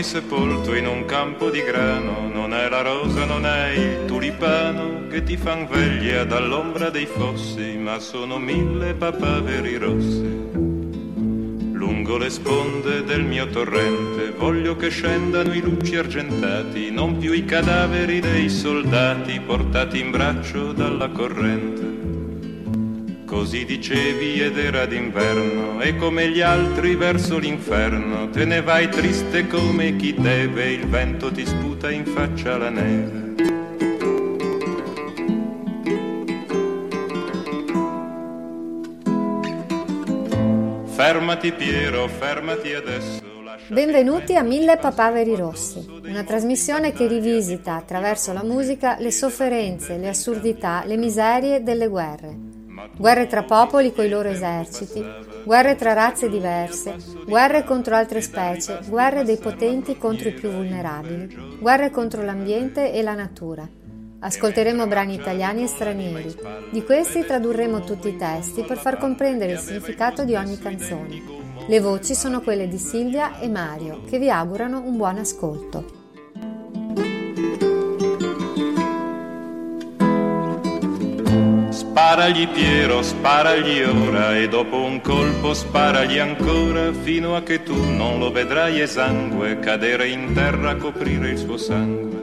trovarmi sepolto in un campo di grano, non è la rosa, non è il tulipano che ti fan veglia dall'ombra dei fossi, ma sono 1000 papaveri rossi. Lungo le sponde del mio torrente voglio che scendano i lucci argentati, non più i cadaveri dei soldati portati in braccio dalla corrente. Così dicevi ed era d'inverno, e come gli altri verso l'inferno te ne vai triste come chi deve, il vento ti sputa in faccia la neve. Fermati Piero, fermati adesso. Benvenuti a 1000 papaveri rossi, una trasmissione che rivisita attraverso la musica le sofferenze, le assurdità, le miserie delle guerre. Guerre tra popoli coi loro eserciti, guerre tra razze diverse, guerre contro altre specie, guerre dei potenti contro i più vulnerabili, guerre contro l'ambiente e la natura. Ascolteremo brani italiani e stranieri. Di questi tradurremo tutti i testi per far comprendere il significato di ogni canzone. Le voci sono quelle di Silvia e Mario, che vi augurano un buon ascolto. Sparagli Piero, sparagli ora, e dopo un colpo sparagli ancora, fino a che tu non lo vedrai esangue cadere in terra a coprire il suo sangue.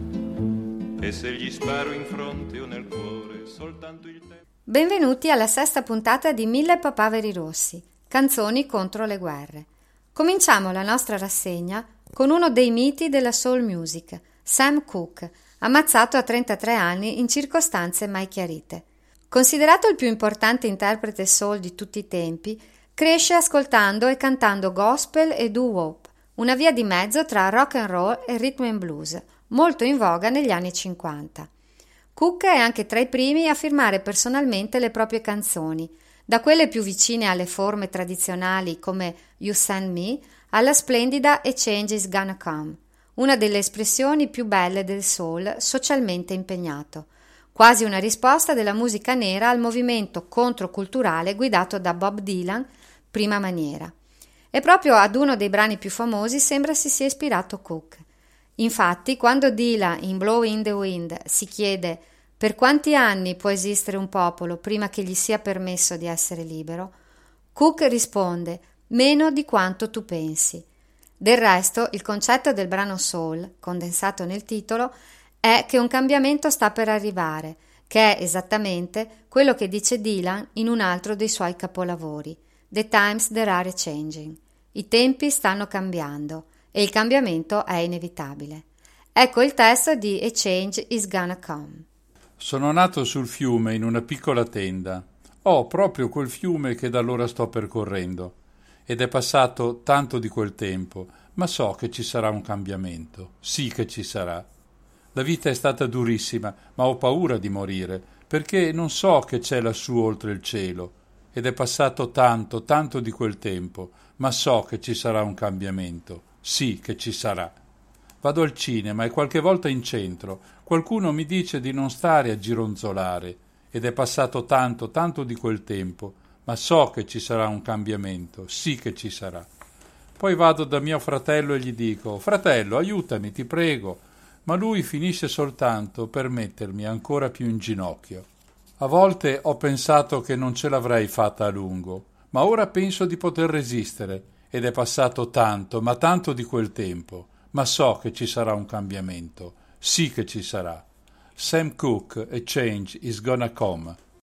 E se gli sparo in fronte o nel cuore, soltanto il tempo. Benvenuti alla sesta puntata di 1000 papaveri rossi, canzoni contro le guerre. Cominciamo la nostra rassegna con uno dei miti della soul music, Sam Cooke, ammazzato a 33 anni in circostanze mai chiarite. Considerato il più importante interprete soul di tutti i tempi, cresce ascoltando e cantando gospel e doo-wop, una via di mezzo tra rock and roll e rhythm and blues, molto in voga negli anni 50. Cooke è anche tra i primi a firmare personalmente le proprie canzoni, da quelle più vicine alle forme tradizionali come You Send Me, alla splendida A Change Is Gonna Come, una delle espressioni più belle del soul socialmente impegnato, quasi una risposta della musica nera al movimento controculturale guidato da Bob Dylan, prima maniera. E proprio ad uno dei brani più famosi sembra si sia ispirato Cooke. Infatti, quando Dylan in Blowing in the Wind si chiede per quanti anni può esistere un popolo prima che gli sia permesso di essere libero, Cooke risponde meno di quanto tu pensi. Del resto, il concetto del brano soul, condensato nel titolo, è che un cambiamento sta per arrivare, che è esattamente quello che dice Dylan in un altro dei suoi capolavori, The Times They Are Changing. I tempi stanno cambiando e il cambiamento è inevitabile. Ecco il testo di A Change Is Gonna Come. Sono nato sul fiume in una piccola tenda. Ho proprio quel fiume che da allora sto percorrendo. Ed è passato tanto di quel tempo, ma so che ci sarà un cambiamento. Sì che ci sarà. La vita è stata durissima, ma ho paura di morire, perché non so che c'è lassù oltre il cielo. Ed è passato tanto, tanto di quel tempo, ma so che ci sarà un cambiamento. Sì che ci sarà. Vado al cinema e qualche volta in centro. Qualcuno mi dice di non stare a gironzolare. Ed è passato tanto, tanto di quel tempo, ma so che ci sarà un cambiamento. Sì che ci sarà. Poi vado da mio fratello e gli dico: fratello, aiutami, ti prego. Ma lui finisce soltanto per mettermi ancora più in ginocchio. A volte ho pensato che non ce l'avrei fatta a lungo, ma ora penso di poter resistere, ed è passato tanto, ma tanto di quel tempo, ma so che ci sarà un cambiamento, sì che ci sarà. Sam Cooke, A Change Is Gonna Come.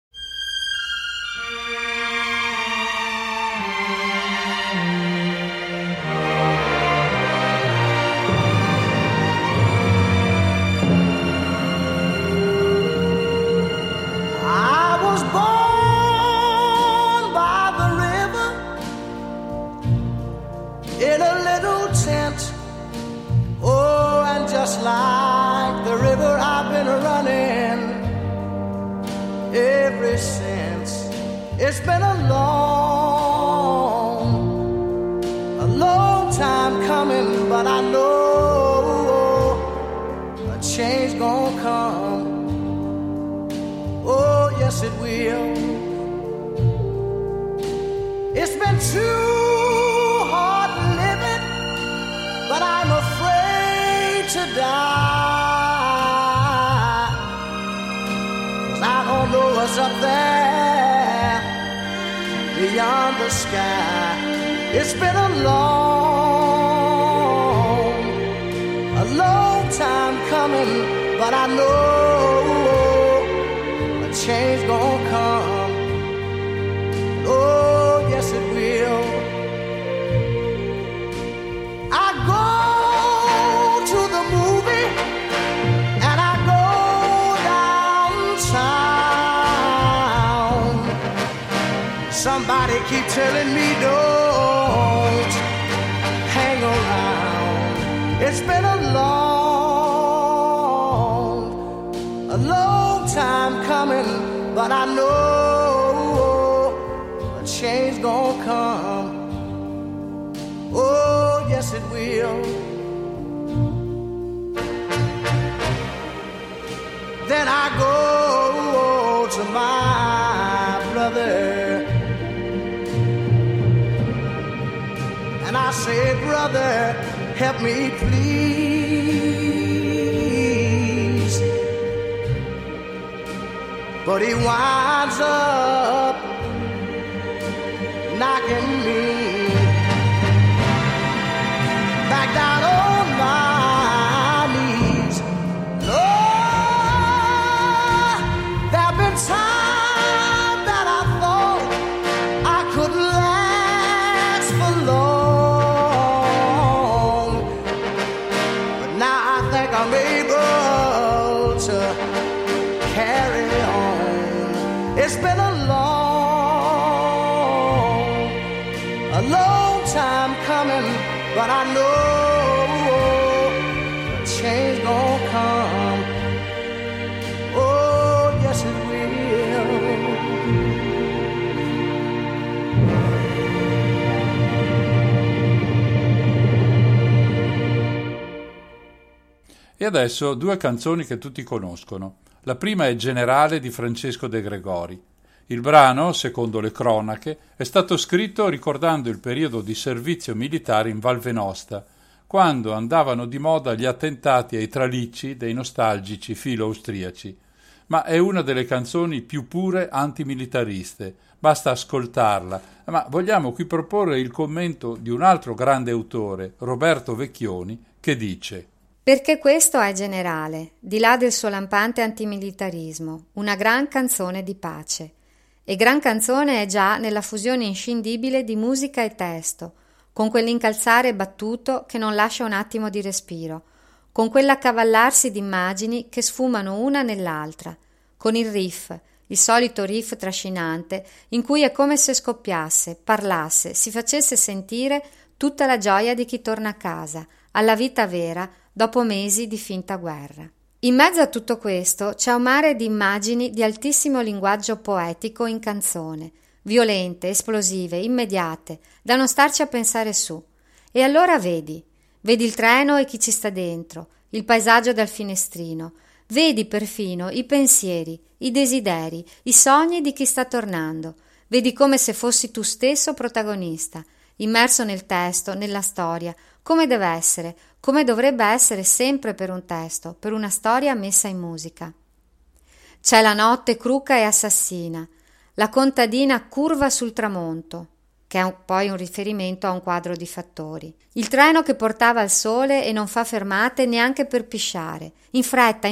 Just like the river I've been running ever since. It's been a long time coming, but I know a change gonna come. Oh, yes it will. It's been too hard living, but I'm afraid to die, 'cause I don't know what's up there beyond the sky. It's been a long time coming, but I know a change gonna come. Oh, yes it will. I go to the movie and I go downtown. Somebody keep telling me don't hang around. It's been a long time coming, but I know a change gonna come. Oh, yes it will. Then I go to my brother and I say, brother, help me please. But he winds up knocking me back down on my knees. Lord, there've been times that I thought I couldn't last for long, but now I think I'm able to carry on. It's been a long time coming, but I know a change gonna come. Oh, yes it will. E adesso due canzoni che tutti conoscono. La prima è Generale di Francesco De Gregori. Il brano, secondo le cronache, è stato scritto ricordando il periodo di servizio militare in Val Venosta, quando andavano di moda gli attentati ai tralicci dei nostalgici filo-austriaci. Ma è una delle canzoni più pure antimilitariste, basta ascoltarla. Ma vogliamo qui proporre il commento di un altro grande autore, Roberto Vecchioni, che dice: perché questo è Generale, di là del suo lampante antimilitarismo, una gran canzone di pace. E gran canzone è già nella fusione inscindibile di musica e testo, con quell'incalzare battuto che non lascia un attimo di respiro, con quell'accavallarsi di immagini che sfumano una nell'altra, con il riff, il solito riff trascinante, in cui è come se scoppiasse, parlasse, si facesse sentire tutta la gioia di chi torna a casa, alla vita vera, dopo mesi di finta guerra. In mezzo a tutto questo c'è un mare di immagini di altissimo linguaggio poetico in canzone, violente, esplosive, immediate, da non starci a pensare su. E allora vedi il treno e chi ci sta dentro, il paesaggio dal finestrino, vedi perfino i pensieri, i desideri, i sogni di chi sta tornando, vedi come se fossi tu stesso protagonista, immerso nel testo, nella storia, come deve essere, come dovrebbe essere sempre per un testo, per una storia messa in musica. C'è la notte cruca e assassina, la contadina curva sul tramonto, che è poi un riferimento a un quadro di Fattori, il treno che portava al sole e non fa fermate neanche per pisciare, in fretta,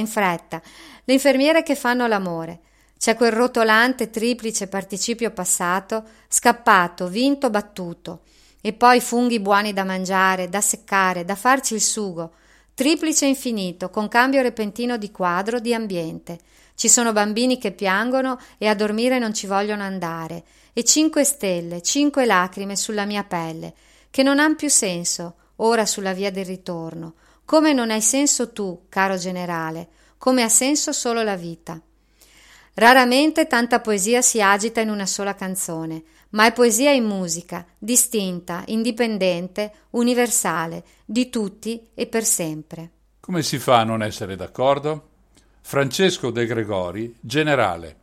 le infermiere che fanno l'amore. C'è quel rotolante triplice participio passato, scappato, vinto, battuto, e poi funghi buoni da mangiare, da seccare, da farci il sugo, triplice infinito, con cambio repentino di quadro, di ambiente. Ci sono bambini che piangono e a dormire non ci vogliono andare, e 5 stelle, 5 lacrime sulla mia pelle, che non han più senso, ora sulla via del ritorno, come non hai senso tu, caro generale, come ha senso solo la vita. Raramente tanta poesia si agita in una sola canzone, ma è poesia in musica, distinta, indipendente, universale, di tutti e per sempre. Come si fa a non essere d'accordo? Francesco De Gregori, Generale.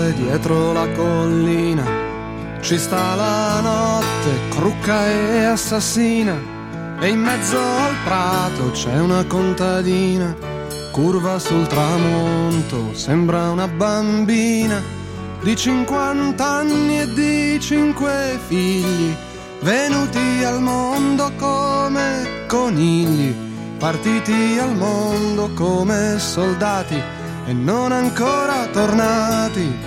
generale dietro la collina ci sta la notte, crucca e assassina, e in mezzo al prato c'è una contadina, curva sul tramonto, sembra una bambina di 50 anni e di 5 figli, venuti al mondo come conigli, partiti al mondo come soldati e non ancora tornati.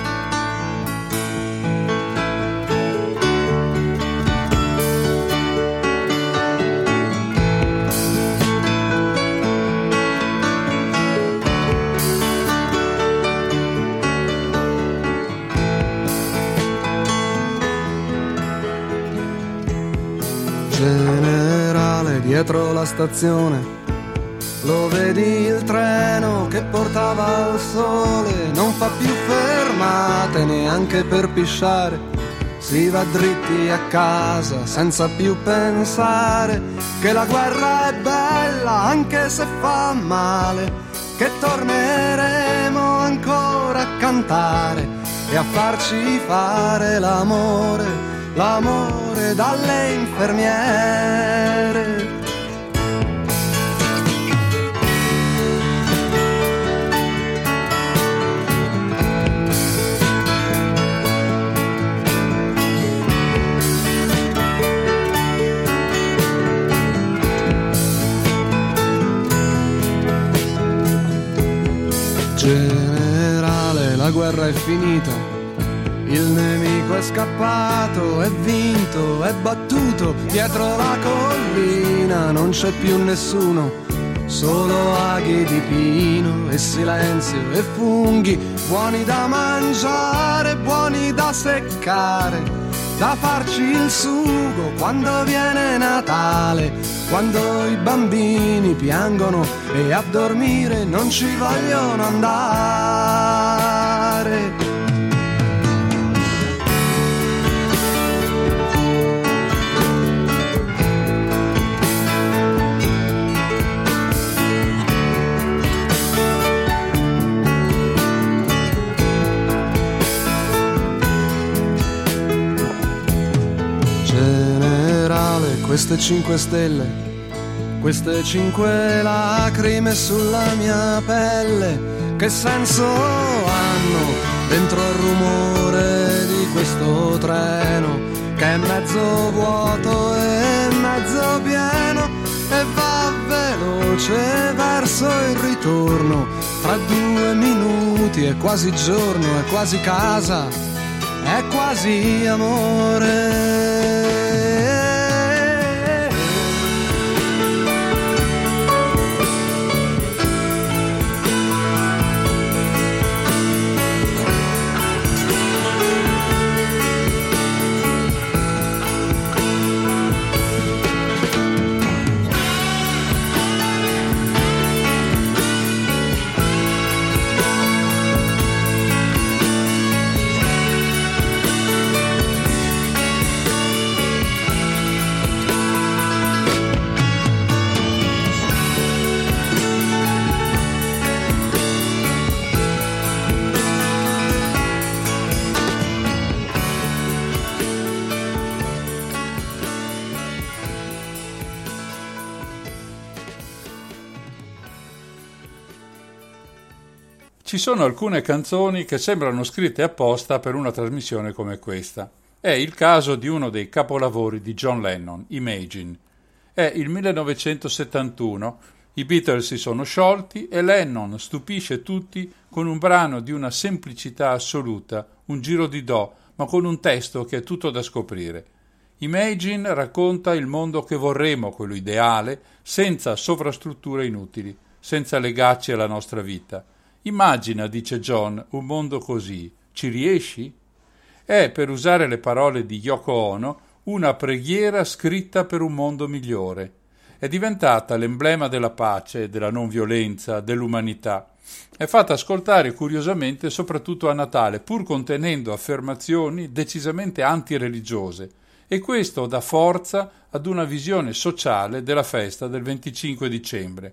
Generale dietro la stazione, lo vedi il treno che portava al sole, non fa più fermate neanche per pisciare, si va dritti a casa senza più pensare che la guerra è bella anche se fa male, che torneremo ancora a cantare e a farci fare l'amore, l'amore dalle infermiere. Generale, la guerra è finita, il nemico è scappato, è vinto, è battuto, dietro la collina non c'è più nessuno, solo aghi di pino e silenzio e funghi, buoni da mangiare, buoni da seccare, da farci il sugo quando viene Natale, quando i bambini piangono e a dormire non ci vogliono andare. Queste 5 stelle, queste 5 lacrime sulla mia pelle, che senso hanno dentro al rumore di questo treno, che è mezzo vuoto e mezzo pieno, e va veloce verso il ritorno, tra 2 minuti è quasi giorno, è quasi casa, è quasi amore. Ci sono alcune canzoni che sembrano scritte apposta per una trasmissione come questa. È il caso di uno dei capolavori di John Lennon, Imagine. È il 1971, i Beatles si sono sciolti e Lennon stupisce tutti con un brano di una semplicità assoluta, un giro di do, ma con un testo che è tutto da scoprire. Imagine racconta il mondo che vorremmo, quello ideale, senza sovrastrutture inutili, senza legacci alla nostra vita. Immagina, dice John, un mondo così. Ci riesci? È, per usare le parole di Yoko Ono, una preghiera scritta per un mondo migliore. È diventata l'emblema della pace, della non violenza, dell'umanità. È fatta ascoltare curiosamente soprattutto a Natale, pur contenendo affermazioni decisamente antireligiose, e questo dà forza ad una visione sociale della festa del 25 dicembre.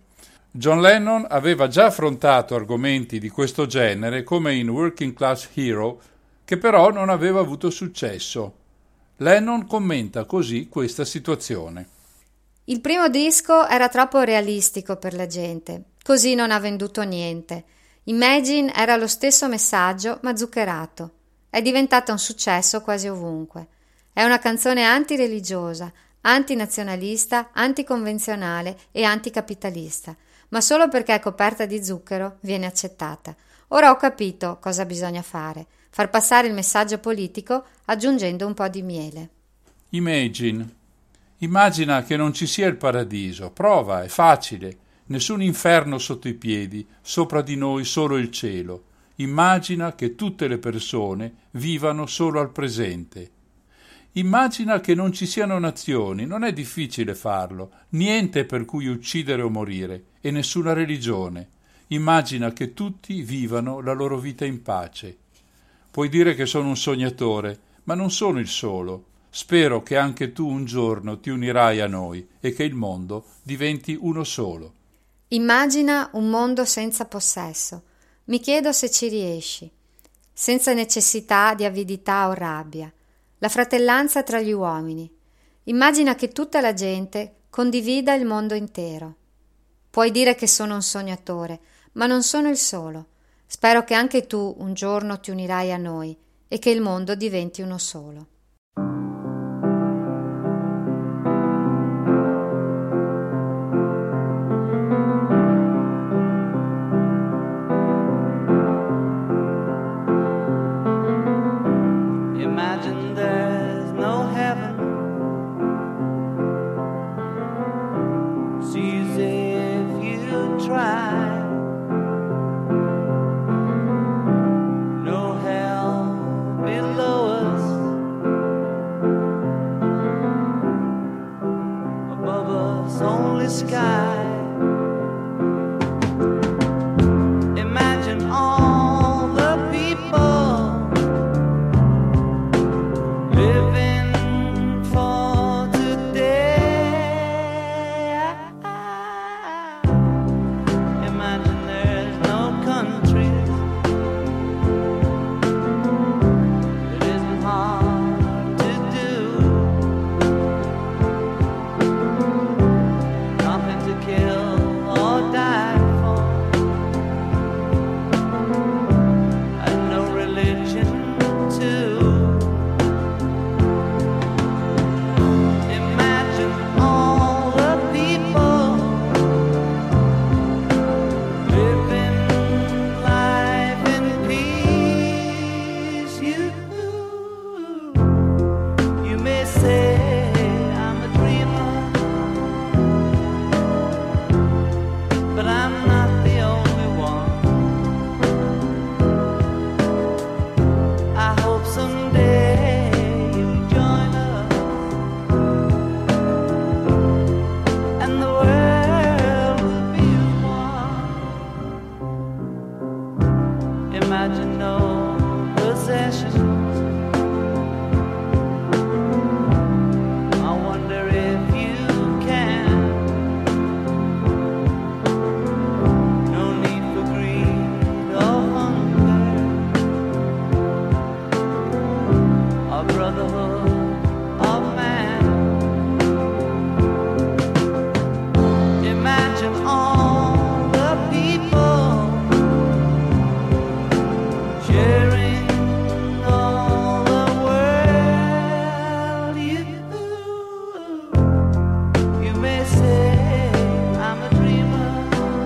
John Lennon aveva già affrontato argomenti di questo genere come in Working Class Hero, che però non aveva avuto successo. Lennon commenta così questa situazione. Il primo disco era troppo realistico per la gente, così non ha venduto niente. Imagine era lo stesso messaggio ma zuccherato. È diventata un successo quasi ovunque. È una canzone antireligiosa, antinazionalista, anticonvenzionale e anticapitalista, ma solo perché è coperta di zucchero viene accettata. Ora ho capito cosa bisogna fare: far passare il messaggio politico aggiungendo un po' di miele. Imagine. Immagina che non ci sia il paradiso. Prova, è facile. Nessun inferno sotto i piedi, sopra di noi solo il cielo. Immagina che tutte le persone vivano solo al presente. Immagina che non ci siano nazioni, non è difficile farlo, niente per cui uccidere o morire, e nessuna religione. Immagina che tutti vivano la loro vita in pace. Puoi dire che sono un sognatore, ma non sono il solo. Spero che anche tu un giorno ti unirai a noi e che il mondo diventi uno solo. Immagina un mondo senza possesso. Mi chiedo se ci riesci. Senza necessità di avidità o rabbia. La fratellanza tra gli uomini. Immagina che tutta la gente condivida il mondo intero. Puoi dire che sono un sognatore, ma non sono il solo. Spero che anche tu un giorno ti unirai a noi e che il mondo diventi uno solo. Imagine there's no heaven. It's easy if you try. No hell below us. Above us only sky. Imagine all the people living for today. Imagine there's no countries. It isn't hard to do. Nothing to kill or die for. And no religion too. Imagine all the people living life in peace. You may say I'm a dreamer, but I'm not the only one. I hope someday you'll join us and the world will be one. Imagine no possessions. I wonder if you can. No need for greed or hunger. A brotherhood of man. Imagine all the people sharing all the world. You may say I'm a dreamer,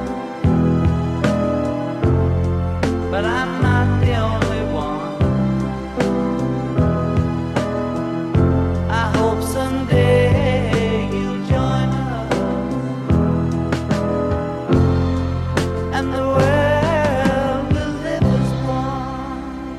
but I'm not the only one. I hope someday you'll join us and the world will live as one.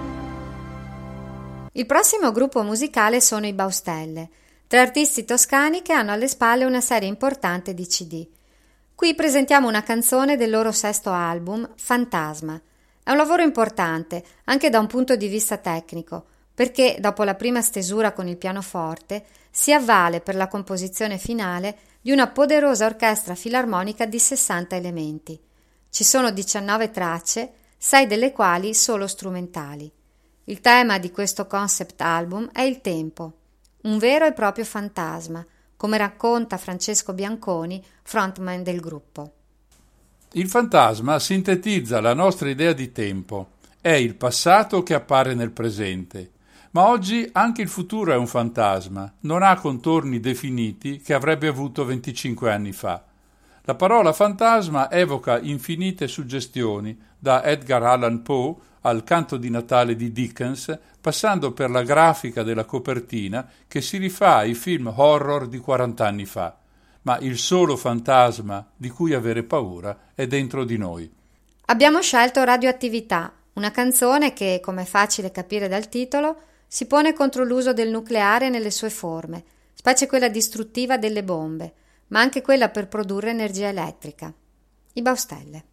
Il prossimo gruppo musicale sono i Baustelle, tre artisti toscani che hanno alle spalle una serie importante di CD. Qui presentiamo una canzone del loro sesto album, Fantasma. È un lavoro importante, anche da un punto di vista tecnico, perché dopo la prima stesura con il pianoforte si avvale per la composizione finale di una poderosa orchestra filarmonica di 60 elementi. Ci sono 19 tracce, 6 delle quali solo strumentali. Il tema di questo concept album è il tempo, un vero e proprio fantasma, come racconta Francesco Bianconi, frontman del gruppo. Il fantasma sintetizza la nostra idea di tempo. È il passato che appare nel presente. Ma oggi anche il futuro è un fantasma, non ha contorni definiti che avrebbe avuto 25 anni fa. La parola fantasma evoca infinite suggestioni, da Edgar Allan Poe al Canto di Natale di Dickens, passando per la grafica della copertina che si rifà ai film horror di 40 anni fa. Ma il solo fantasma di cui avere paura è dentro di noi. Abbiamo scelto Radioattività, una canzone che, come è facile capire dal titolo, si pone contro l'uso del nucleare nelle sue forme, specie quella distruttiva delle bombe, ma anche quella per produrre energia elettrica. I Baustelle.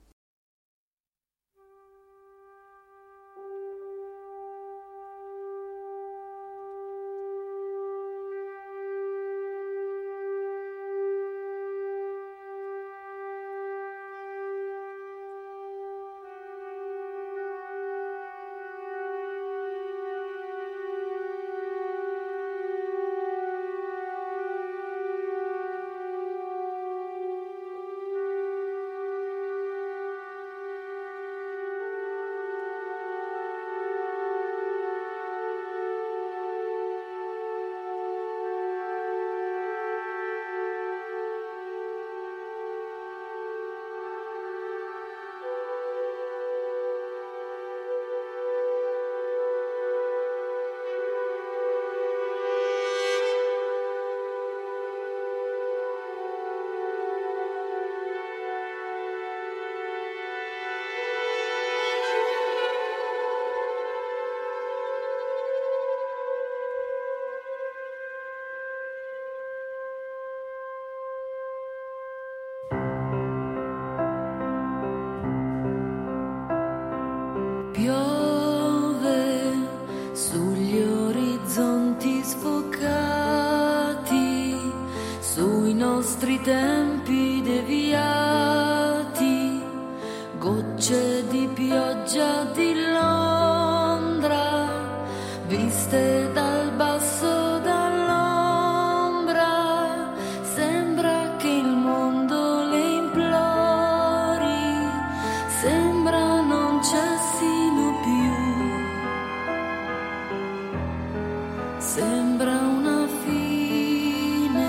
Piove sugli orizzonti sfocati, sui nostri tempi deviati, gocce di pioggia di Londra, viste dal basso dall'ombra, sembra che il mondo le implori, sembra non cessino più, sembra una fine,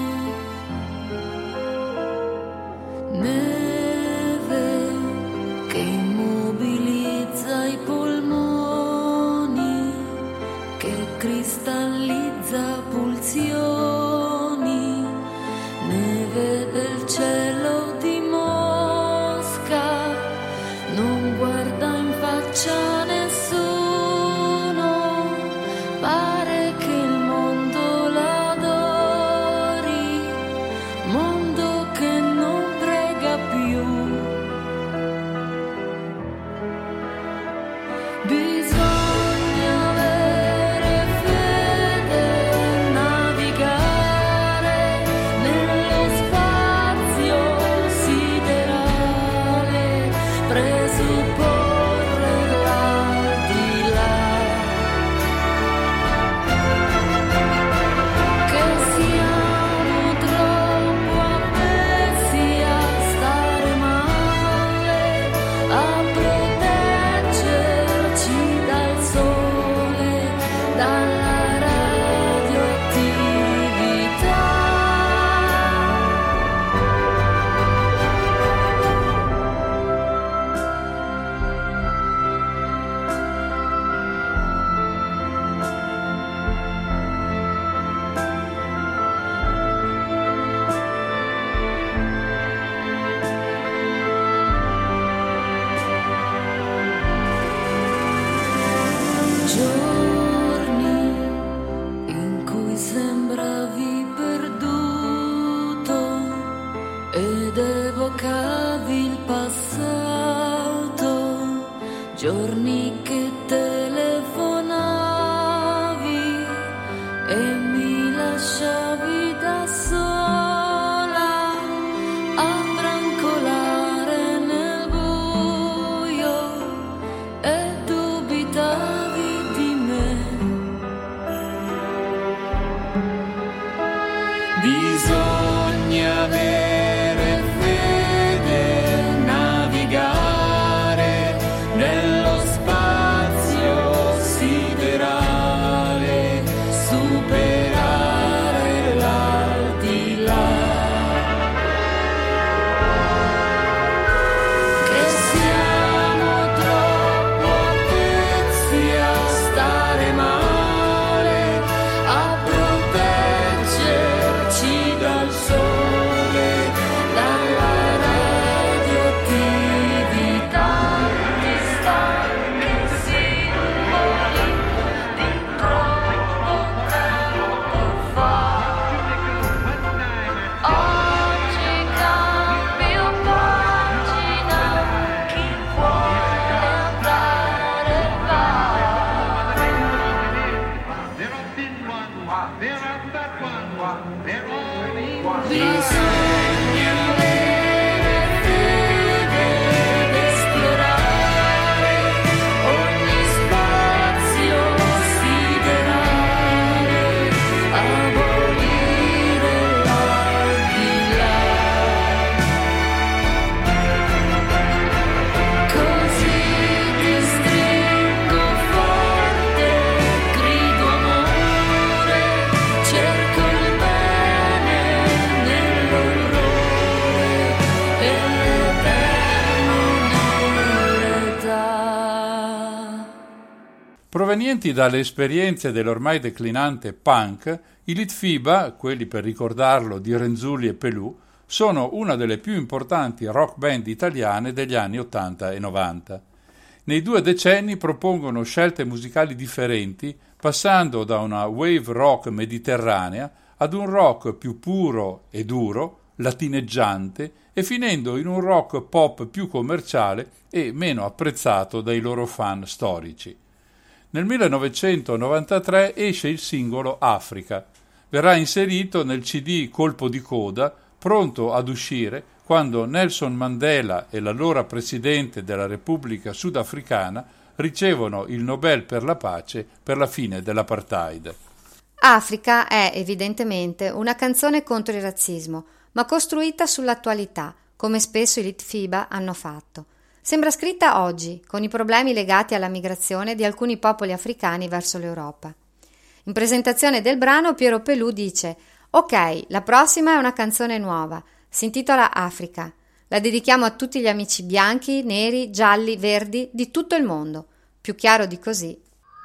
neve che immobilizza i polmoni, che cristallizza pulsioni, neve del cielo di Mosca, non guarda in faccia nessuno, pare che il mondo l'adori, mondo che non prega più. Bisogna avere fede, navigare nello spazio siderale, presupporre l'aldilà, che siamo troppo appesi a stare male, a proteggerci dal sole, dalla radioattività. Giorni in cui sembravi perduto ed evocavi il passato, giorni che telefonavi e mi lasciavi da sola, Provenienti dalle esperienze dell'ormai declinante punk, i Litfiba, quelli per ricordarlo di Renzulli e Pelù, sono una delle più importanti rock band italiane degli anni 80 e 90. Nei 2 decenni propongono scelte musicali differenti, passando da una wave rock mediterranea ad un rock più puro e duro, latineggiante, e finendo in un rock pop più commerciale e meno apprezzato dai loro fan storici. Nel 1993 esce il singolo Africa. Verrà inserito nel CD Colpo di coda, pronto ad uscire quando Nelson Mandela e l'allora presidente della Repubblica Sudafricana ricevono il Nobel per la pace per la fine dell'apartheid. Africa è evidentemente una canzone contro il razzismo, ma costruita sull'attualità, come spesso i Litfiba hanno fatto. Sembra scritta oggi, con i problemi legati alla migrazione di alcuni popoli africani verso l'Europa. In presentazione del brano Piero Pelù dice: «Ok, la prossima è una canzone nuova, si intitola Africa. La dedichiamo a tutti gli amici bianchi, neri, gialli, verdi di tutto il mondo». Più chiaro di così.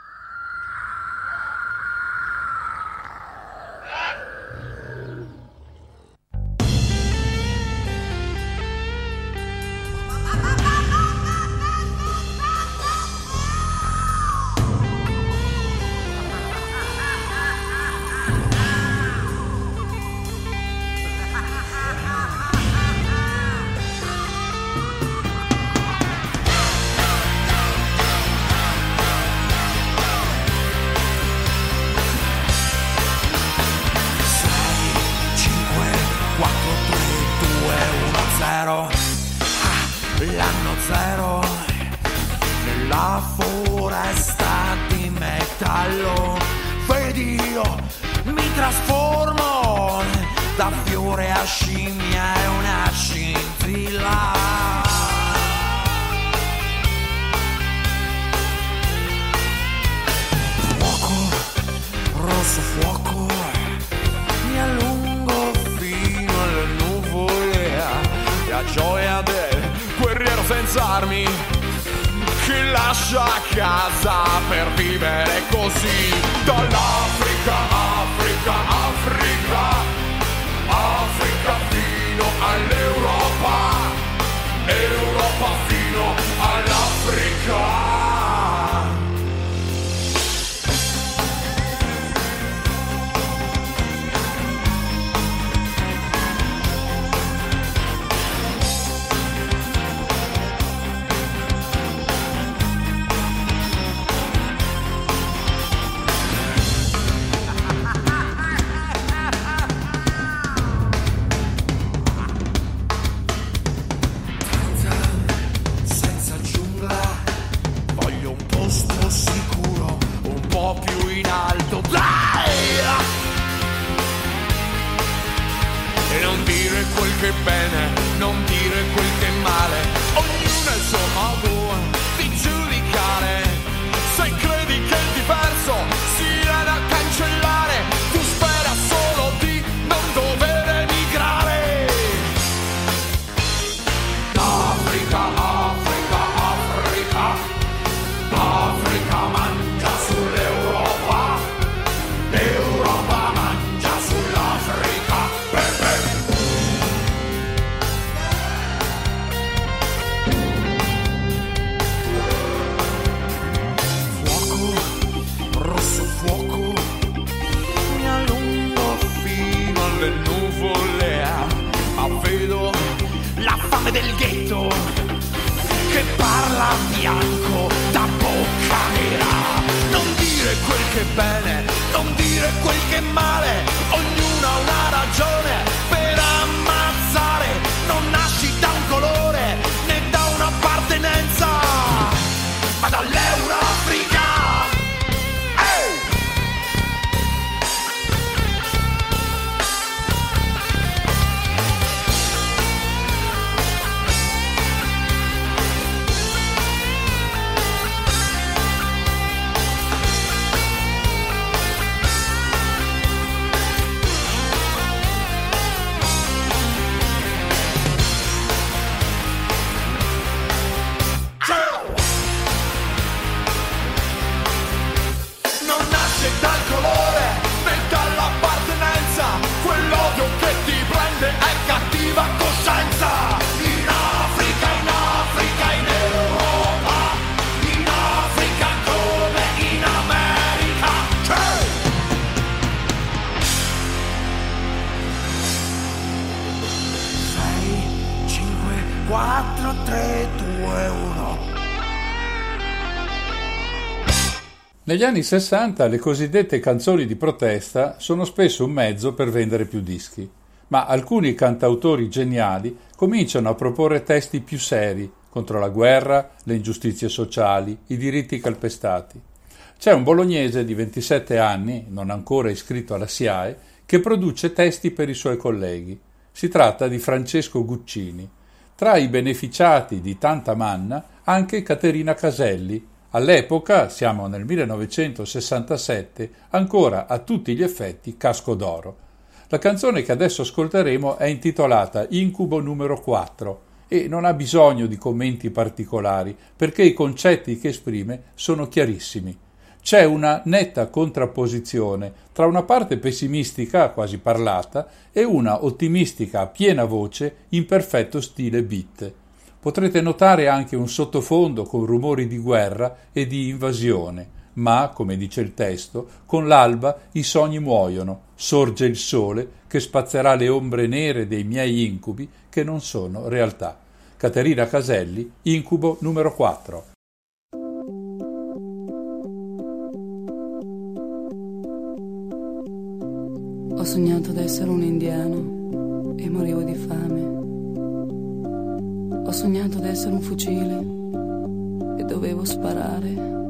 L'anno zero nella foresta di metallo, vedi io mi trasformo da fiore a scimmia, è una scintilla. Fuoco, rosso fuoco, mi allungo fino alle nuvole, la gioia del guerriero senza armi che lascia casa per vivere così. Dall'Africa, Africa, Africa, Africa fino all'Europa, Europa fino all'Africa. Più in alto, dai! E non dire quel che è bene, non dire quel che è male, ognuno ha il suo modo di giudicare. Se credi che il diverso sia da cancellare, tu spera solo di non dover emigrare. Africa, Africa, Africa, Africa mangia sull'Europa, l'Europa mangia sull'Africa. Fuoco, rosso fuoco, mi allungo fino alle nuvole, ma vedo la fame del ghetto che parla bianco da bocca nera. Non dire quel che è bene, non dire quel che è male, ognuno ha una ragione per ammazzare. Non nasci da un colore né da un'appartenenza, ma dall'Eurafrica. 4, 3, 2, 1. Negli anni 60 le cosiddette canzoni di protesta sono spesso un mezzo per vendere più dischi, ma alcuni cantautori geniali cominciano a proporre testi più seri contro la guerra, le ingiustizie sociali, i diritti calpestati. C'è un bolognese di 27 anni, non ancora iscritto alla SIAE, che produce testi per i suoi colleghi. Si tratta di Francesco Guccini. Tra i beneficiati di tanta manna anche Caterina Caselli, all'epoca, siamo nel 1967, ancora a tutti gli effetti casco d'oro. La canzone che adesso ascolteremo è intitolata Incubo numero 4 e non ha bisogno di commenti particolari perché i concetti che esprime sono chiarissimi. C'è una netta contrapposizione tra una parte pessimistica, quasi parlata, e una ottimistica a piena voce in perfetto stile beat. Potrete notare anche un sottofondo con rumori di guerra e di invasione, ma, come dice il testo, con l'alba i sogni muoiono, sorge il sole che spazzerà le ombre nere dei miei incubi che non sono realtà. Caterina Caselli, Incubo numero 4. Ho sognato d'essere un indiano e morivo di fame. Ho sognato d'essere un fucile e dovevo sparare.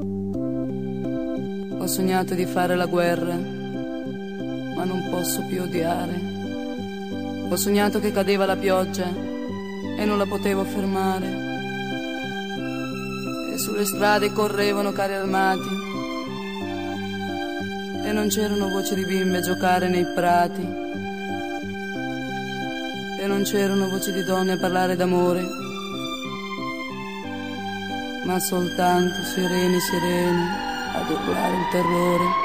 Ho sognato di fare la guerra, ma non posso più odiare. Ho sognato che cadeva la pioggia e non la potevo fermare. E sulle strade correvano carri armati e non c'erano voci di bimbe a giocare nei prati, e non c'erano voci di donne a parlare d'amore, ma soltanto sirene ad urlare il terrore.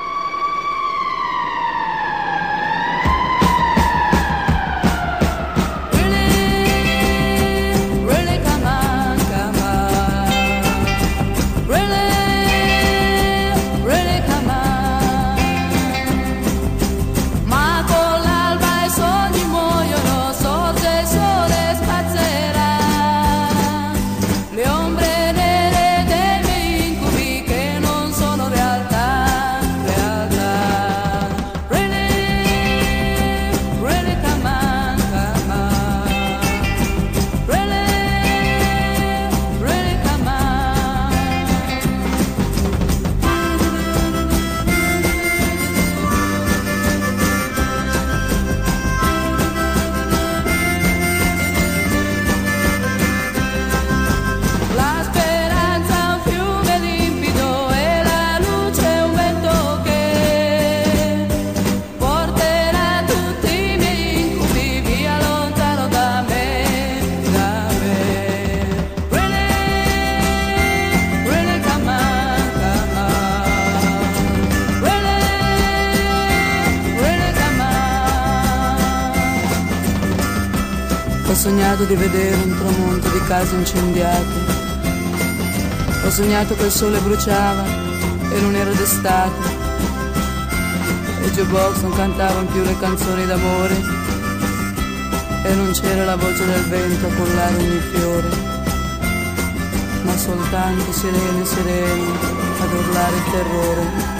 Ho sognato di vedere un tramonto di case incendiate. Ho sognato che il sole bruciava e non era d'estate. E i jukebox non cantavano più le canzoni d'amore. E non c'era la voce del vento a collare ogni fiore, ma soltanto sirene ad urlare il terrore.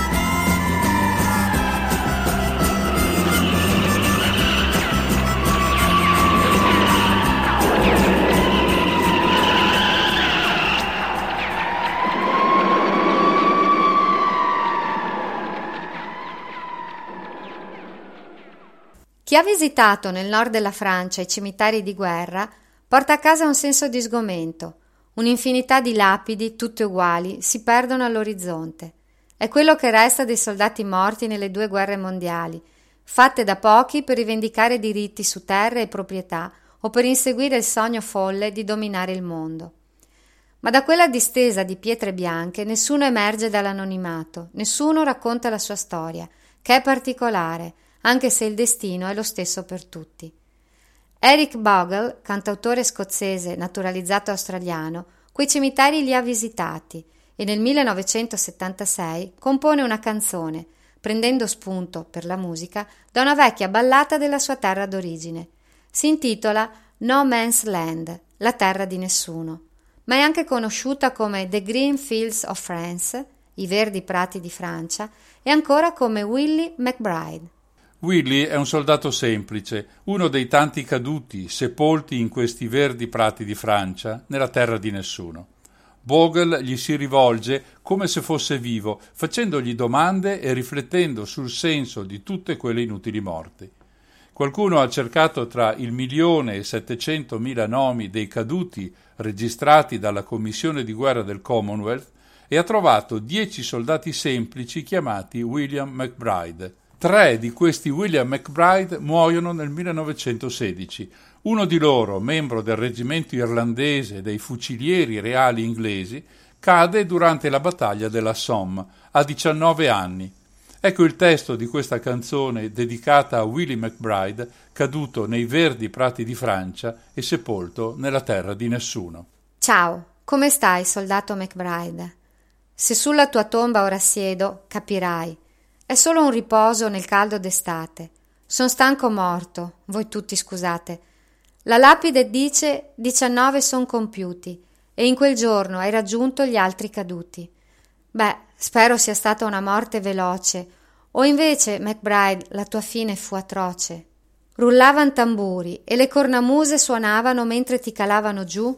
Chi ha visitato nel nord della Francia i cimiteri di guerra porta a casa un senso di sgomento. Un'infinità di lapidi, tutte uguali, si perdono all'orizzonte. È quello che resta dei soldati morti nelle 2 guerre mondiali, fatte da pochi per rivendicare diritti su terre e proprietà o per inseguire il sogno folle di dominare il mondo. Ma da quella distesa di pietre bianche nessuno emerge dall'anonimato, nessuno racconta la sua storia, che è particolare, anche se il destino è lo stesso per tutti. Eric Bogle, cantautore scozzese naturalizzato australiano, quei cimiteri li ha visitati e nel 1976 compone una canzone, prendendo spunto per la musica da una vecchia ballata della sua terra d'origine. Si intitola No Man's Land, La terra di nessuno, ma è anche conosciuta come The Green Fields of France, i verdi prati di Francia, e ancora come Willie McBride. Willie è un soldato semplice, uno dei tanti caduti, sepolti in questi verdi prati di Francia, nella terra di nessuno. Bogle gli si rivolge come se fosse vivo, facendogli domande e riflettendo sul senso di tutte quelle inutili morti. Qualcuno ha cercato tra 1.700.000 nomi dei caduti registrati dalla Commissione di guerra del Commonwealth e ha trovato 10 soldati semplici chiamati William McBride. 3 di questi William McBride muoiono nel 1916. Uno di loro, membro del reggimento irlandese dei fucilieri reali inglesi, cade durante la battaglia della Somme a 19 anni. Ecco il testo di questa canzone dedicata a Willie McBride, caduto nei verdi prati di Francia e sepolto nella terra di nessuno. Ciao, come stai, soldato McBride? Se sulla tua tomba ora siedo, capirai. È solo un riposo nel caldo d'estate. Son stanco morto, voi tutti scusate. La lapide dice 19 son compiuti e in quel giorno hai raggiunto gli altri caduti. Beh, spero sia stata una morte veloce, o invece, McBride, la tua fine fu atroce. Rullavan tamburi e le cornamuse suonavano mentre ti calavano giù?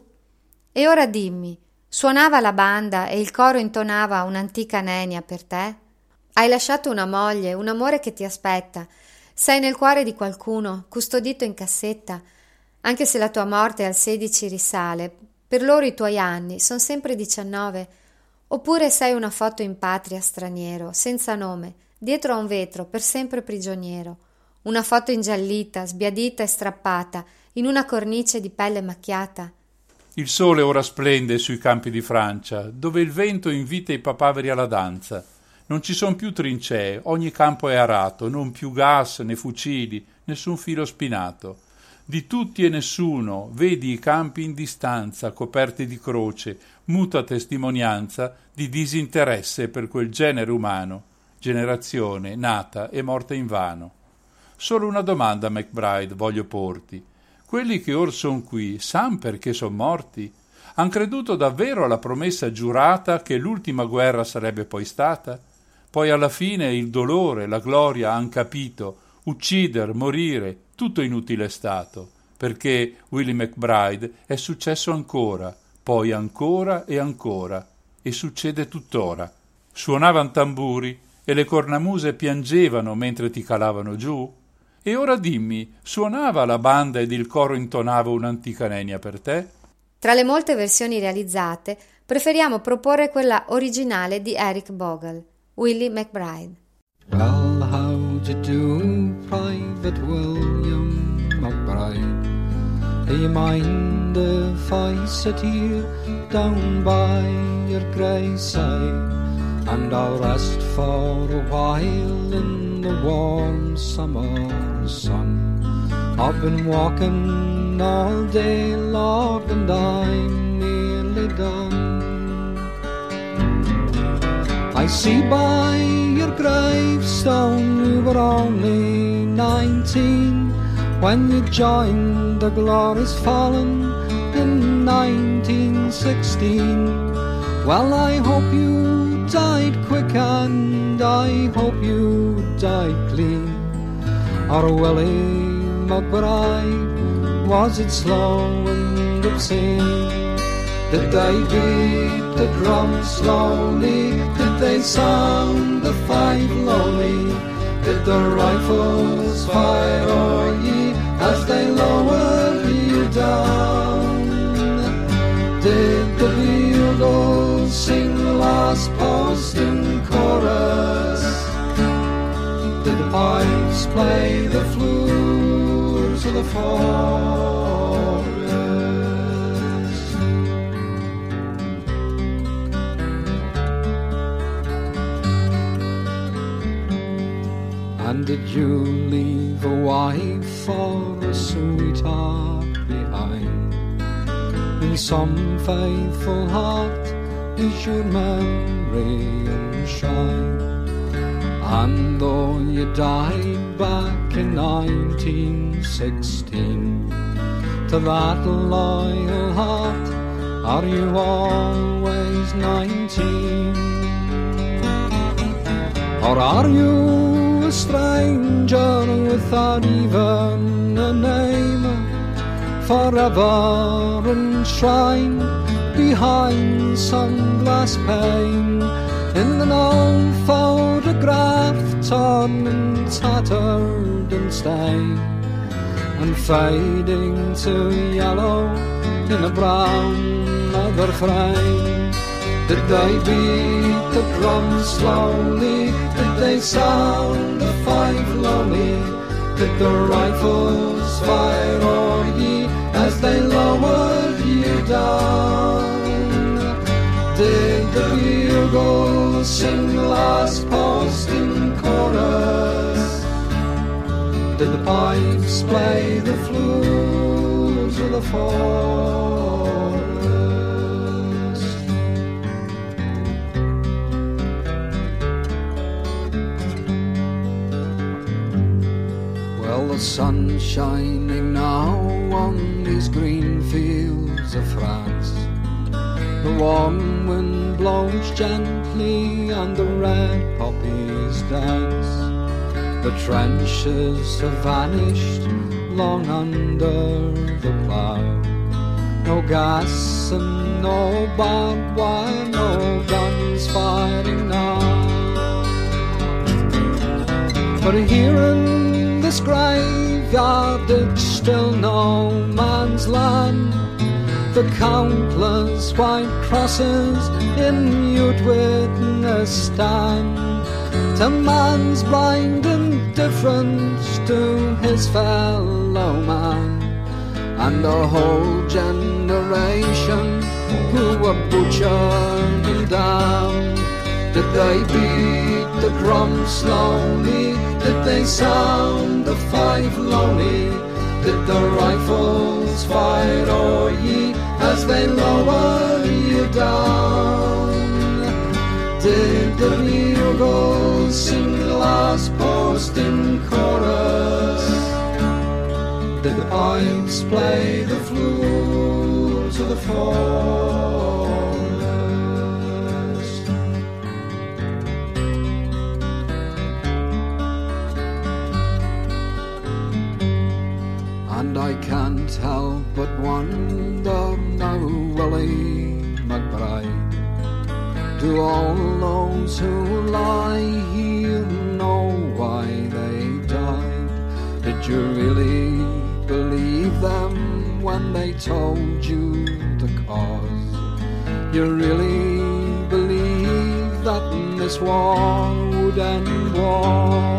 E ora dimmi, suonava la banda e il coro intonava un'antica nenia per te? Hai lasciato una moglie, un amore che ti aspetta. Sei nel cuore di qualcuno, custodito in cassetta. Anche se la tua morte al 16 risale, per loro i tuoi anni son sempre 19. Oppure sei una foto in patria straniero, senza nome, dietro a un vetro, per sempre prigioniero. Una foto ingiallita, sbiadita e strappata, in una cornice di pelle macchiata. Il sole ora splende sui campi di Francia, dove il vento invita i papaveri alla danza. Non ci son più trincee, ogni campo è arato, non più gas né fucili, nessun filo spinato. Di tutti e nessuno, vedi i campi in distanza, coperti di croce, muta testimonianza di disinteresse per quel genere umano, generazione nata e morta invano. Solo una domanda, McBride, voglio porti. Quelli che or son qui, san perché son morti? Han creduto davvero alla promessa giurata che l'ultima guerra sarebbe poi stata? Poi alla fine il dolore, la gloria han capito, uccider, morire, tutto inutile è stato, perché Willie McBride è successo ancora, poi ancora, e succede tuttora. Suonavan tamburi e le cornamuse piangevano mentre ti calavano giù? E ora dimmi, suonava la banda ed il coro intonava un'antica nenia per te? Tra le molte versioni realizzate, preferiamo proporre quella originale di Eric Bogle, Willie McBride. Well, how d'ye do, Private William McBride? Do you mind if I sit here down by your graveside, and I'll rest for a while in the warm summer sun? I've been walking all day long and I'm nearly done. I see by your gravestone you were only 19 when you joined the glorious fallen in 1916. Well, I hope you died quick and I hope you died clean. Or Willie McBride, was it slow and obscene? Did they beat the drum slowly? Did they sound the fife lowly? Did the rifles fire o'er ye as they lowered you down? Did the bugles sing last post in chorus? Did the pipes play the flutes of the forest? And did you leave a wife or a sweetheart behind? In some faithful heart is your memory enshrined. And though you died back in 1916, to that loyal heart? Are you always 19? Or are you a stranger without even a name, forever enshrined behind some glass pane, in an old photograph torn and tattered and stained, and fading to yellow in a brown leather frame? Did they beat the drum slowly? Did they sound the fife lowly? Did the rifles fire o'er ye as they lowered you down? Did the bugles sing last post in chorus? Did the pipes play the flutes of the forest? Well, the sun's shining now on these green fields of France. The warm wind blows gently and the red poppies dance. The trenches have vanished long under the plough. No gas and no barbed wire, no guns firing now. But here in this graveyard it's still no man's land. The countless white crosses in mute witness stand to man's blind indifference to his fellow man, and a whole generation who were butchered and damned. Did they beat the drum slowly? Did they sound the fife lowly? Did the rifles fire o'er ye as they lowered you down? Did the bugles sing the last post in chorus? Did the pipes play the flutes of the forest? And I can't help but wonder now, Willie McBride, do all those who lie here know why they died? Did you really believe them when they told you the cause? You really believe that this war would end war?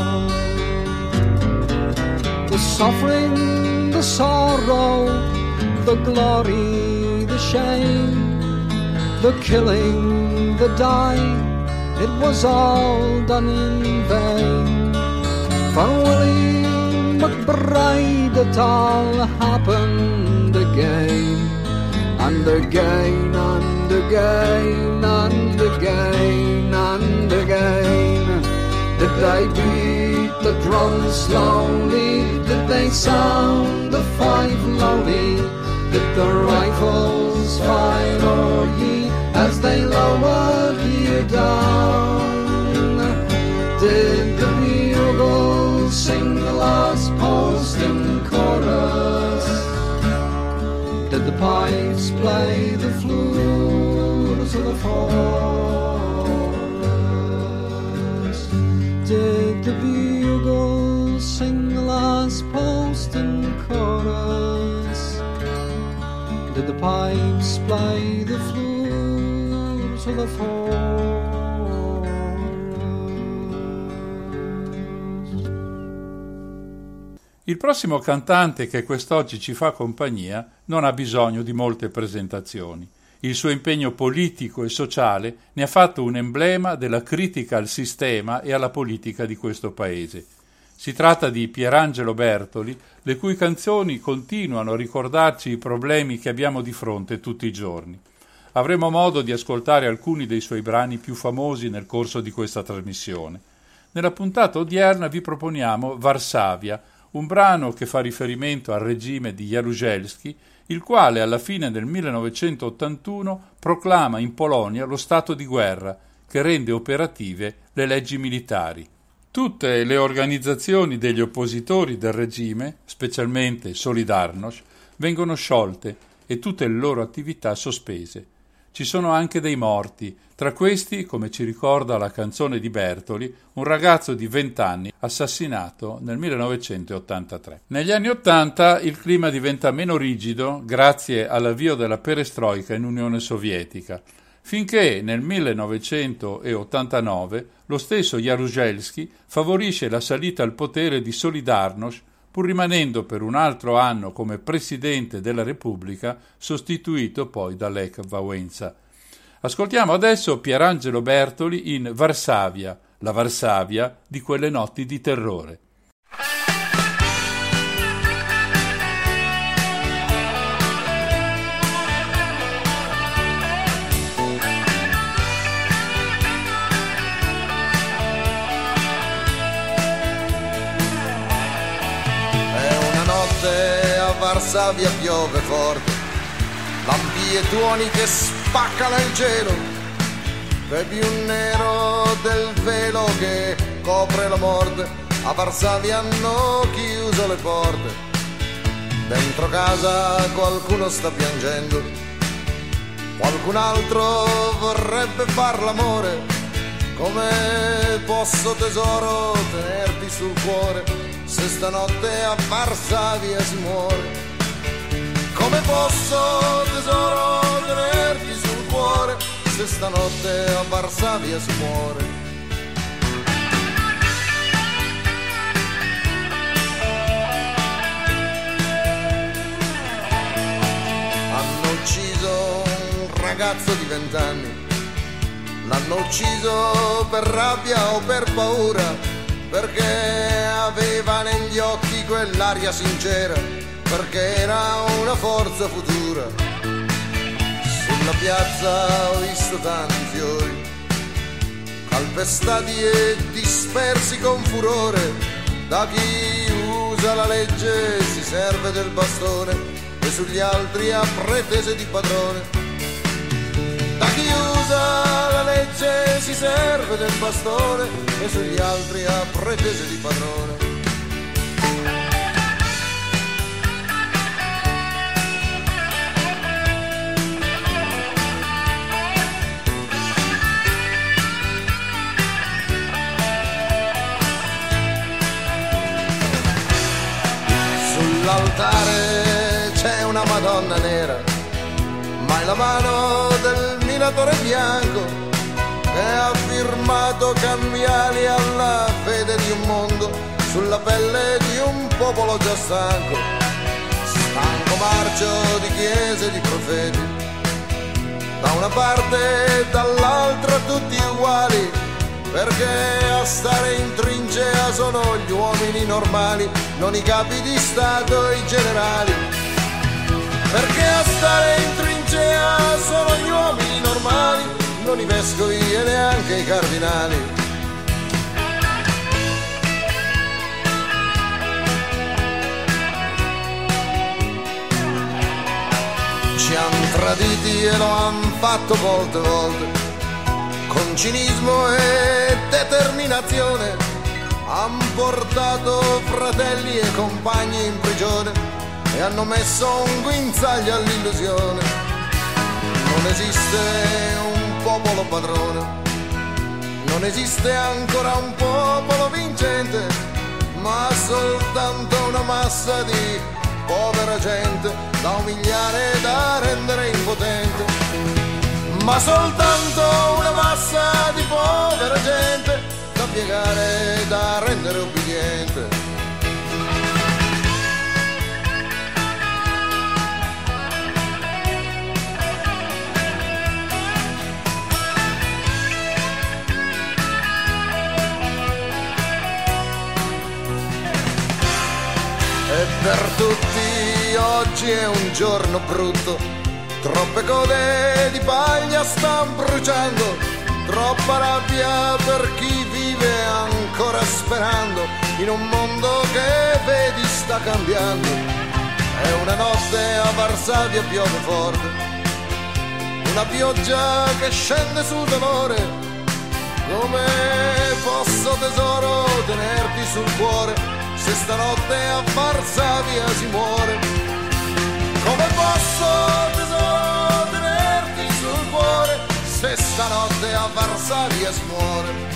The suffering, the sorrow, the glory, the shame, the killing, the dying, it was all done in vain. For Willie McBride it all happened again, and again, and again, and again, and again. Did they beat the drum slowly? Did they sound the fife lowly? Did the rifles fire o'er ye as they lowered you down? Did the bugles sing the last post in chorus? Did the pipes play the flutes of the forest? Did the bugles sing the last post in chorus? Did the pipes play the flutes of the forest? Il prossimo cantante che quest'oggi ci fa compagnia non ha bisogno di molte presentazioni. Il suo impegno politico e sociale ne ha fatto un emblema della critica al sistema e alla politica di questo paese. Si tratta di Pierangelo Bertoli, le cui canzoni continuano a ricordarci i problemi che abbiamo di fronte tutti i giorni. Avremo modo di ascoltare alcuni dei suoi brani più famosi nel corso di questa trasmissione. Nella puntata odierna vi proponiamo Varsavia, un brano che fa riferimento al regime di Jaruzelski, il quale alla fine del 1981 proclama in Polonia lo stato di guerra, che rende operative le leggi militari. Tutte le organizzazioni degli oppositori del regime, specialmente Solidarność, vengono sciolte e tutte le loro attività sospese. Ci sono anche dei morti, tra questi, come ci ricorda la canzone di Bertoli, un ragazzo di 20 anni assassinato nel 1983. Negli anni 80 il clima diventa meno rigido grazie all'avvio della perestroika in Unione Sovietica, finché nel 1989 lo stesso Jaruzelski favorisce la salita al potere di Solidarność, pur rimanendo per un altro anno come Presidente della Repubblica, sostituito poi da Lech Wałęsa. Ascoltiamo adesso Pierangelo Bertoli in Varsavia, la Varsavia di quelle notti di terrore. Varsavia piove forte, lampi e tuoni che spaccano il cielo, è più nero del velo che copre la morte. A Varsavia hanno chiuso le porte, dentro casa qualcuno sta piangendo, qualcun altro vorrebbe far l'amore. Come posso tesoro tenerti sul cuore, se stanotte a Varsavia si muore? Come posso tesoro tenerti sul cuore, se stanotte a Varsavia si muore? Hanno ucciso un ragazzo di 20 anni, l'hanno ucciso per rabbia o per paura, perché aveva negli occhi quell'aria sincera, perché era una forza futura. Sulla piazza ho visto tanti fiori, calpestati e dispersi con furore, da chi usa la legge si serve del bastone e sugli altri ha pretese di padrone. Da chi usa la legge si serve del bastone e sugli altri ha pretese di padrone. Sull'altare c'è una Madonna nera, ma è la mano del minatore bianco che ha firmato cambiali alla fede di un mondo, sulla pelle di un popolo già stanco, stanco marcio di chiese e di profeti, da una parte e dall'altra tutti uguali, perché a stare in trincea sono gli uomini normali, non i capi di Stato e i generali. Perché a stare in trincea sono gli uomini normali, non i vescovi e neanche i cardinali. Ci han traditi e lo han fatto molte volte, con cinismo e determinazione, han portato fratelli e compagni in prigione e hanno messo un guinzaglio all'illusione. Non esiste un popolo padrone, non esiste ancora un popolo vincente, ma soltanto una massa di povera gente da umiliare e da rendere impotente. Ma soltanto una massa di povera gente da piegare e da rendere ubbidiente. E per tutti oggi è un giorno brutto, troppe code di paglia stan bruciando, troppa rabbia per chi vive ancora sperando in un mondo che vedi sta cambiando. È una notte a Varsavia piove forte, una pioggia che scende sul dolore. Come posso tesoro tenerti sul cuore se stanotte a Varsavia si muore? Come posso tesoro tenerti sul cuore se stanotte a Varsavia si muore?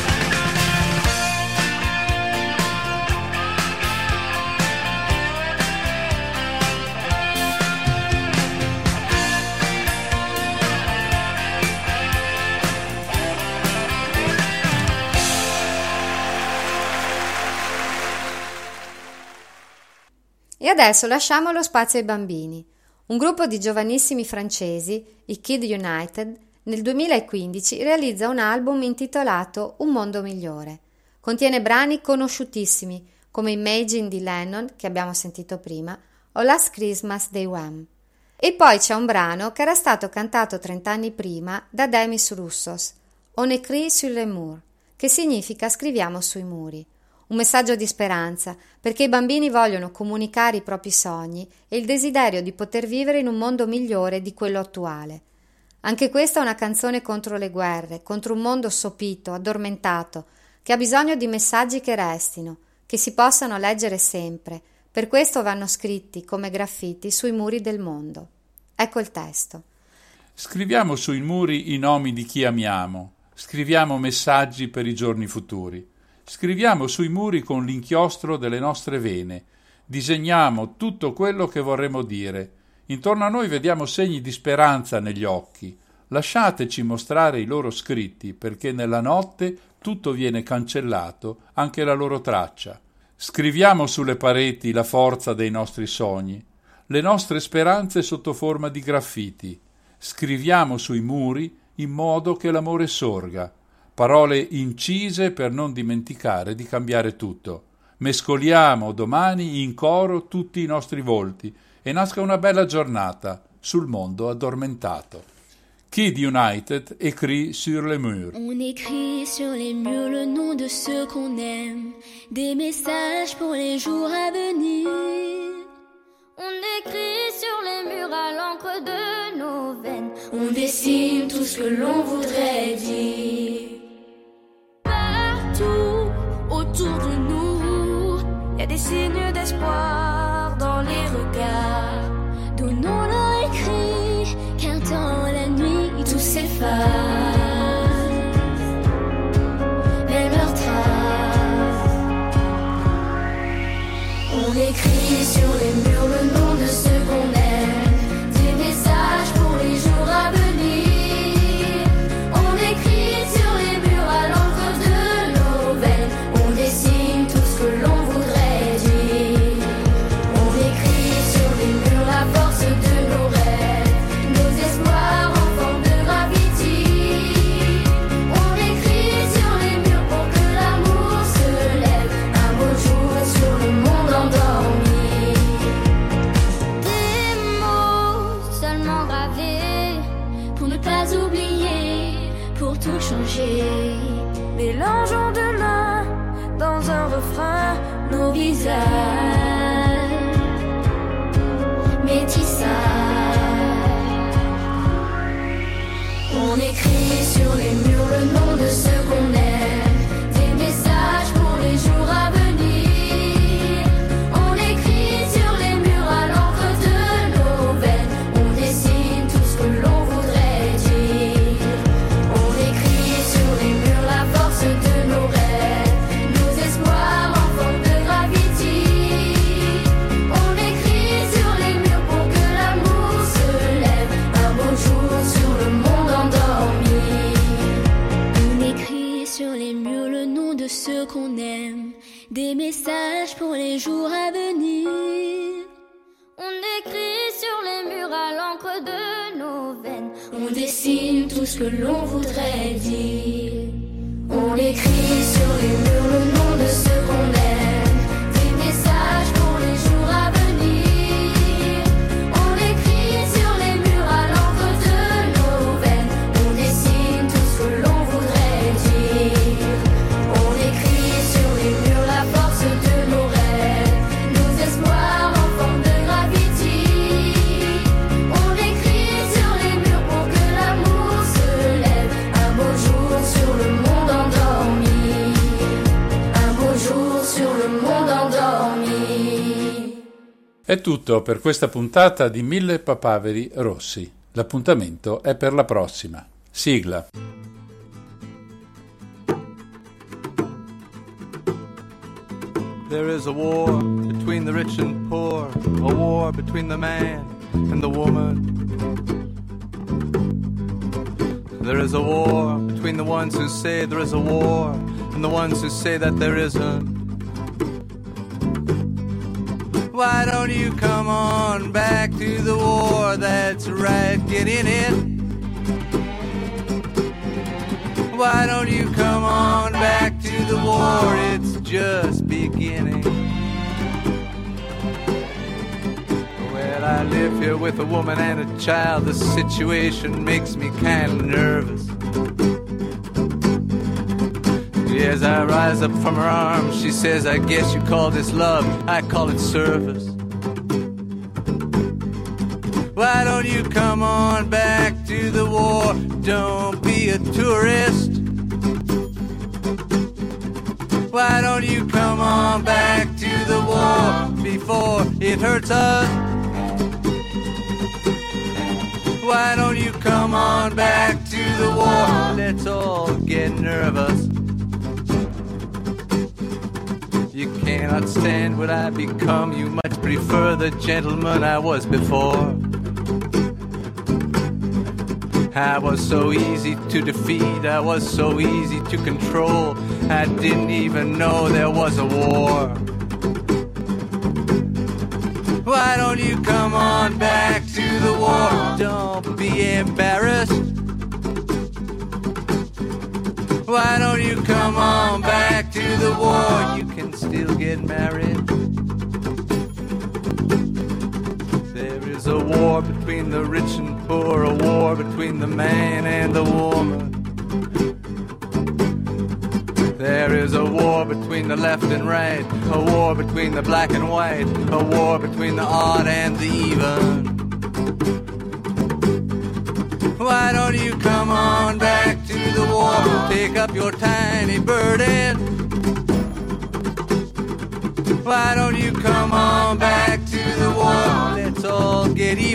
E adesso lasciamo lo spazio ai bambini. Un gruppo di giovanissimi francesi, i Kid United, nel 2015 realizza un album intitolato Un mondo migliore. Contiene brani conosciutissimi come Imagine di Lennon, che abbiamo sentito prima, o Last Christmas dei Wham. E poi c'è un brano che era stato cantato 30 anni prima da Demis Roussos, On écrit sur les murs, che significa scriviamo sui muri. Un messaggio di speranza, perché i bambini vogliono comunicare i propri sogni e il desiderio di poter vivere in un mondo migliore di quello attuale. Anche questa è una canzone contro le guerre, contro un mondo sopito, addormentato, che ha bisogno di messaggi che restino, che si possano leggere sempre. Per questo vanno scritti come graffiti sui muri del mondo. Ecco il testo. Scriviamo sui muri i nomi di chi amiamo, scriviamo messaggi per i giorni futuri. Scriviamo sui muri con l'inchiostro delle nostre vene, disegniamo tutto quello che vorremmo dire. Intorno a noi vediamo segni di speranza negli occhi. Lasciateci mostrare i loro scritti, perché nella notte tutto viene cancellato, anche la loro traccia. Scriviamo sulle pareti la forza dei nostri sogni, le nostre speranze sotto forma di graffiti. Scriviamo sui muri in modo che l'amore sorga. Parole incise per non dimenticare di cambiare tutto. Mescoliamo domani in coro tutti i nostri volti e nasca una bella giornata sul mondo addormentato. Kid United écrit sur les murs. On écrit sur les murs le nom de ceux qu'on aime, des messages pour les jours à venir. On écrit sur les murs à l'encre de nos veines, on dessine tout ce que l'on voudrait dire. Partout autour de nous, il y a des signes d'espoir dans les regards. Donnons-leur écrit, car dans la nuit tout s'efface, même leurs traces. On écrit sur les murs le nom de ceux qu'on aime, des messages pour les jours à venir. On écrit sur les murs à l'encre de nos veines, on dessine tout ce que l'on voudrait dire. On écrit sur les murs la force de nos rêves, nos espoirs en forme de graffiti. On écrit sur les murs pour que l'amour se lève un beau jour sur le monde endormi. Des mots seulement gravés pour ne pas oublier, pour tout changer. Mélangeons demain dans un refrain nos visages, métissage. On écrit sur les murs le nom de ceux qu'on aime, des messages pour les jours à venir. On écrit sur les murs à l'encre de nos veines, on dessine tout ce que l'on voudrait dire. On écrit sur les murs la force de nos rêves, nos espoirs en forme de graffiti. On écrit sur les murs pour que l'amour se lève un beau jour sur le monde endormi. On écrit sur les murs le nom de ceux qu'on aime, des messages pour les jours à venir. On écrit sur les murs à l'encre de nos veines, on dessine tout ce que l'on voudrait dire. On écrit sur les murs le nom de ceux qu'on aime, des messages pour les jours à venir. On écrit sur les murs à l'encre de nos veines, on dessine tout ce que l'on voudrait dire. On écrit sur les murs la force È tutto per questa puntata di 1000 papaveri rossi. L'appuntamento è per la prossima. Sigla. There is a war between the rich and poor, a war between the man and the woman. There is a war between the ones who say there is a war and the ones who say that there isn't. Why don't you come on back to the war? That's right, get in it. Why don't you come on back to the war? It's just beginning. Well, I live here with a woman and a child. The situation makes me kind of nervous. As I rise up from her arms, she says, I guess you call this love, I call it service. Why don't you come on back to the war? Don't be a tourist. Why don't you come on back to the war before it hurts us? Why don't you come on back to the war? Let's all get nervous. You cannot stand what I become. You much prefer the gentleman I was before. I was so easy to defeat, I was so easy to control. I didn't even know there was a war. Why don't you come on back to the war? Don't be embarrassed. Why don't you come on back to the war? You can still get married. There is a war between the rich and poor, a war between the man and the woman. There is a war between the left and right, a war between the black and white, a war between the odd and the even. Why don't you come on back to the war? Take up your tiny burden. Why don't you come on back to the war? Let's all get even.